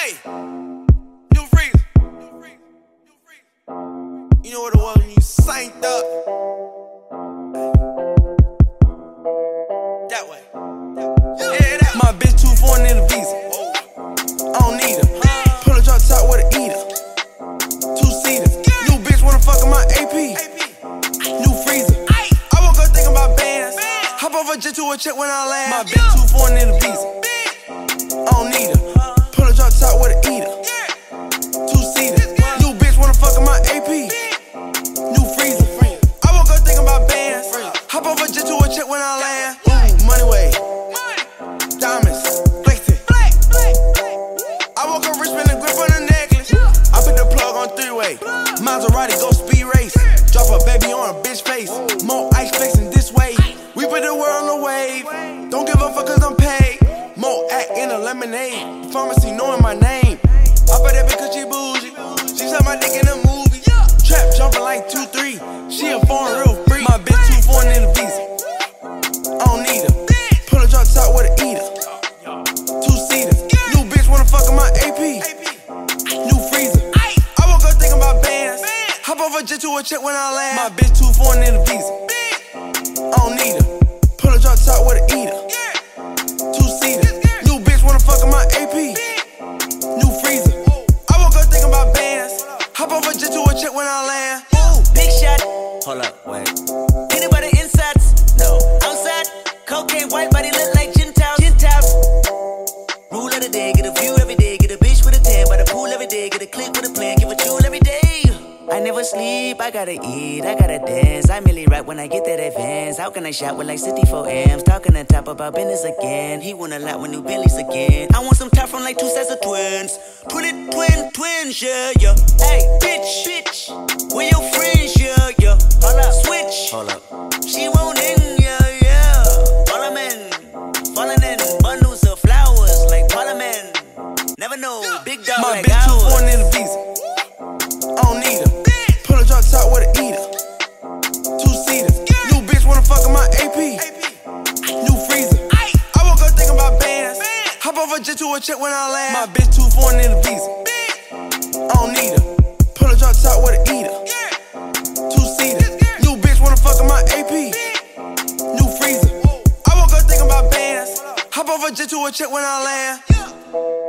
Hey, new freeze. You know what it was when you synced up. That way. Yeah, that. My bitch too foreign in the visa. I don't need her. Pull a drop top with an eater. Two-seater. New bitch wanna fuck in my AP. New freezer. I woke up thinking about bands. Hop off a jet to a check when I land. My bitch too foreign in the visa. I don't need her. Pull a drop top with an eater. Two-seater. New bitch wanna fuck in my AP. New freezer. I woke up thinking about bands. Hop off a jet to a check when I land. Ooh, money way. Diamonds. Flexing. I woke up rich, spin a grip on a necklace. I put the plug on three-way. Maserati go speed race. Drop a baby on a bitch face. More ice flexing this way. We put the world on the wave. Don't give a fuck cause I'm paid. More act in a lemonade. Pharmacy knowing my name. I bet that bitch cause she bougie. She suck my dick in a movie. Trap jumping like 2-3. She a foreign real free. My bitch too foreign in the visa. I don't need her. Pull a drop top with an eater. Two-seater. New bitch wanna fuck in my AP. New freezer. I woke up thinking about bands. Hop off a jet to a check when I land. My bitch too foreign in the visa. I don't need her. Pull a drop top with an eater. Two-seater. New bitch wanna fuck in my AP. New freezer. I woke up thinking about bands. Hop off a jet to a check when I land. Ooh, big shot. Hold up, wait. Anybody insides? No. Outside, cocaine white body look like Gentiles. Rule of the day, get a view every day. Get a bitch with a tan by the pool every day. Get a click with a plan, give a jewel every day. I never sleep, I gotta eat, I gotta dance. I merely rap when I get that advance. How can I shot with like 64 amps? Talking on top about business again. He want a lot with new Bentleys again. I want some top from like two sets of twins. Twins, yeah. Hey, bitch, where your friends, yeah. Hold up, switch. Hold up. She won't in, yeah. Falling in bundles of flowers like Parliament. Never know, big dog My like bitch too ours. foreign in the visa. I don't need her. Pull a drop top with an eater. Two-seater. New bitch wanna fuck in my AP. New freezer. I woke up thinking about bands. Hop off a jet to a check when I land. My bitch too foreign in the visa. I don't need her. Pull a drop top with an eater. Two-seater. New bitch wanna fuck in my AP. New freezer. I woke up thinking about bands. Hop off a jet to a check when I land.